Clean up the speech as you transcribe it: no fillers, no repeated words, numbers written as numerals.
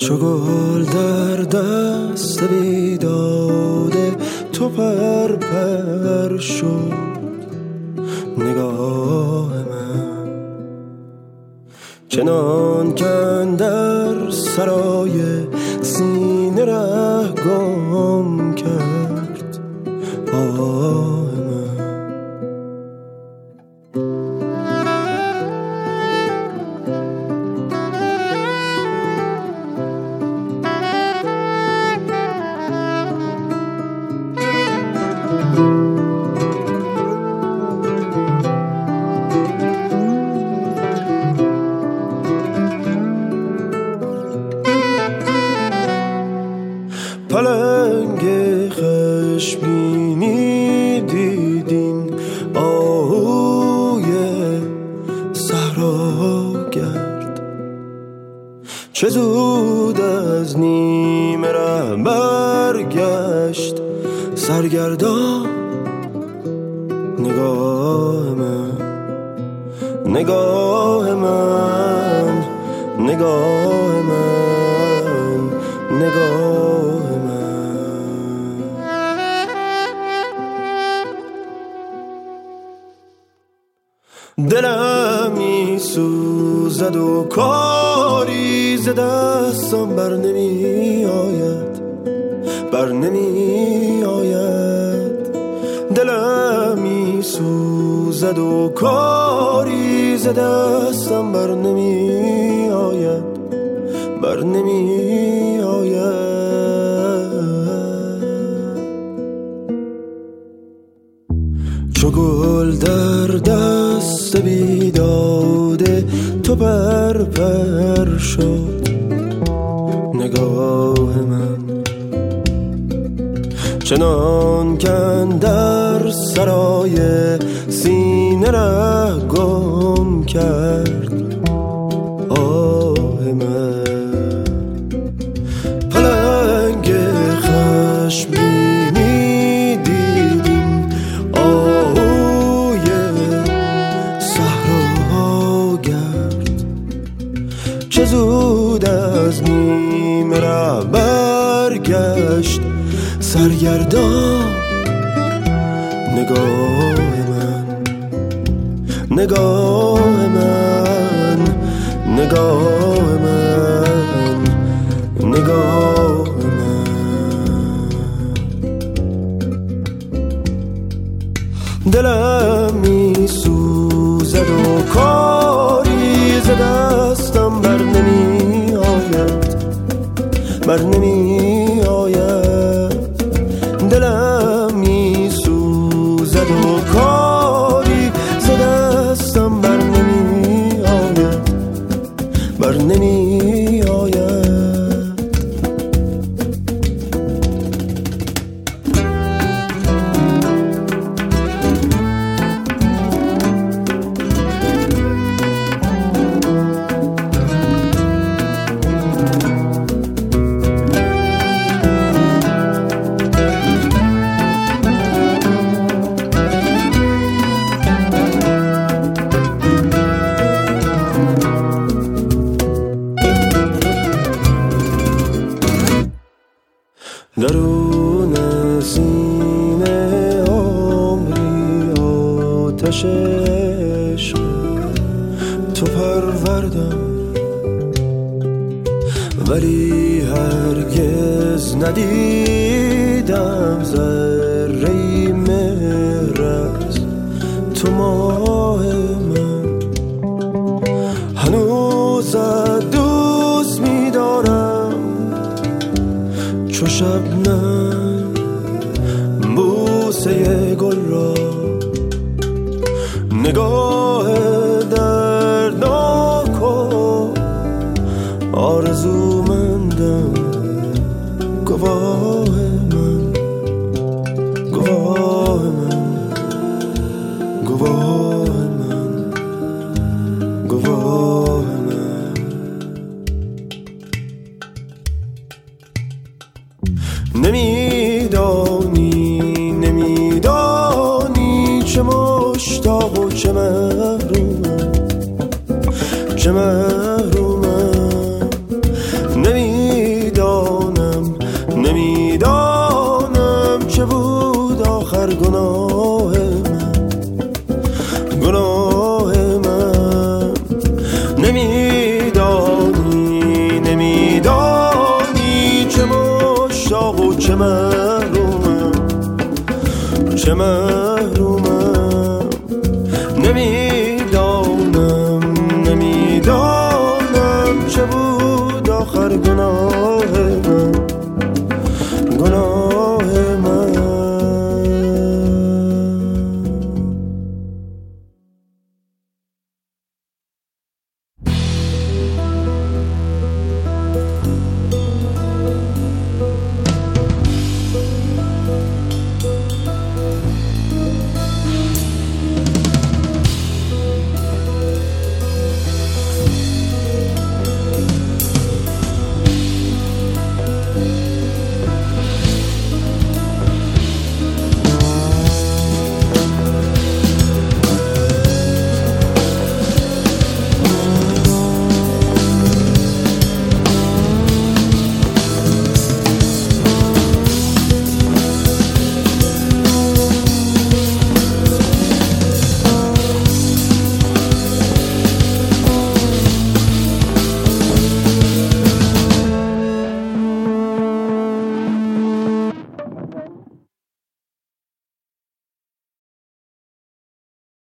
چو گل در دست بیداده تو پر پر شد نگاه من، چنان کن در سرای سینه ره گم کرد آه من. پلنگ خشمگینی دیدین آهوی صحرا گرد، چه زود از نیمه ره برگشت سرگردان نگاه من، نگاه من، نگاه من، نگاه من. دلم می سوزد و کاری ز دستم بر نمی آید، بر نمی آید. دلم می سوزد و کاری ز دستم بر نمی آید، بر نمی آید. چو گل در دست بیداده تو پر پر شد نگاه من، چنان کن در سرای سینه ره گم کرد آه من. پلنگ خشمگینی دیدیم آهوی صحرا گرد، چه زود از نیمه ره برگشت سرگردان نگاه من، نگاه من، نگاه من، نگاه من. دلم می سوزد و کاری ز دستم بر نمی آید، بر نمی آید. دلم می سوزد و کاری ز دستم بر نمی آید، بر نمی آید. درون سینه عمری آتش عشق تو پروردم، ولی هرگز ندیدم ذره‌ای مهر از تو ماه من. هنوز دوست می‌دارم چو شبنم بوسه گل را، نگاه دردناک و آرزومندم گواه من، گواه من، گواه من، گواه من. نمیدانی نمیدانی چه مشتاق و چه محرومم، چه محرومم. نمیدانی بر گناه من نمیدانی چه مشتاق و چه محرومم